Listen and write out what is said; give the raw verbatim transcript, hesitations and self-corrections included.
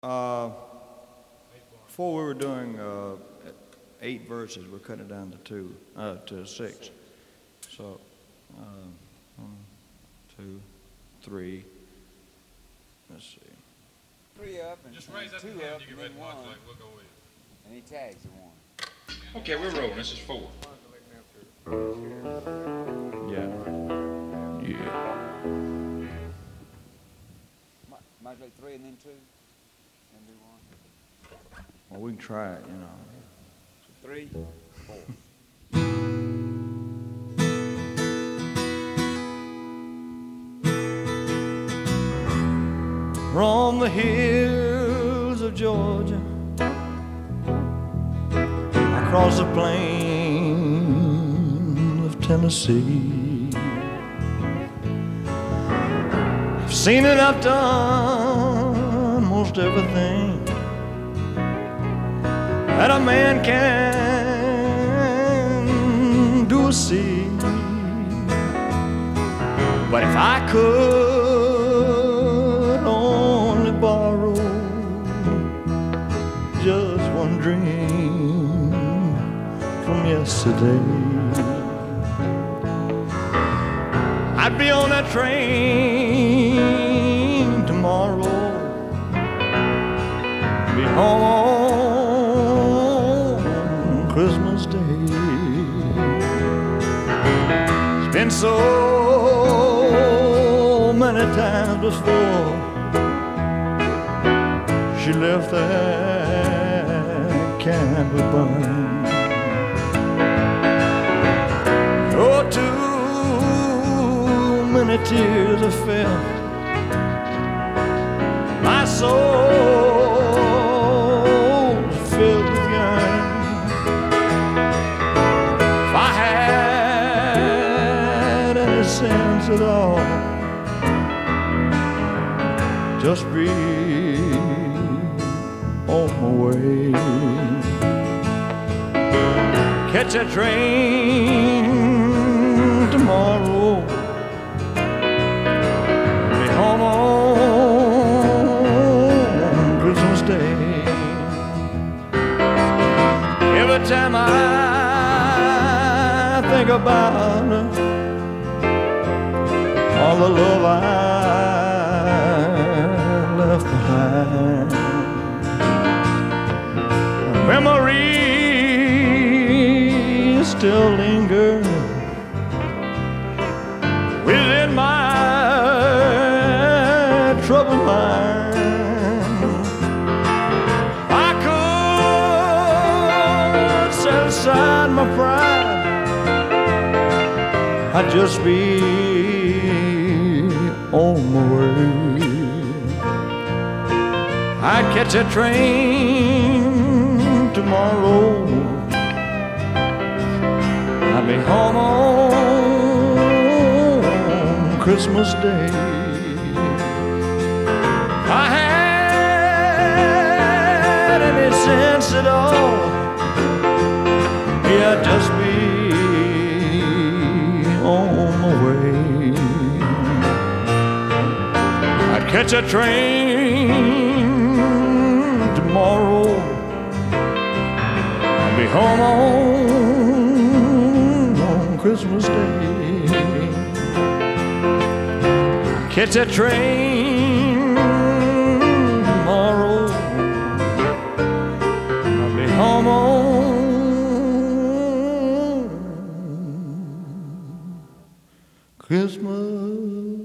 Uh, before we were doing uh, eight verses, we're cutting it down to two, uh, to six. So, uh, one, two, three. Let's see. Three up and Just raise up two the hand, up you and get ready then to watch one, like we'll go with. and he tags the one. Okay, we're rolling. This is four. Yeah. Yeah. Mi- Might make three and then two, and do one. Well, we can try it, you know. Three, four. From the hills of Georgia, across the plain of Tennessee, I've seen it, I've done most everything that a man can do or see. But if I could only borrow just one dream from yesterday, I'd be on that train tomorrow, be home on Christmas Day. It's been so many times before she left that candle burning. Oh, too many tears I felt, my soul's filled with yearning. If I had any sense at all, just be on my way. Catch a train tomorrow, be home on Christmas Day. Every time I think about her, all the love I left behind, memories still linger within my troubled mind. I could set aside my pride, I'd just be on my way. I'd catch a train tomorrow, I'd be home on Christmas Day. If I had any sense at all, yeah, I'd just be on my way. I'd catch a train tomorrow, I'll be home on Christmas Day. Catch a train tomorrow, I'll be home on Christmas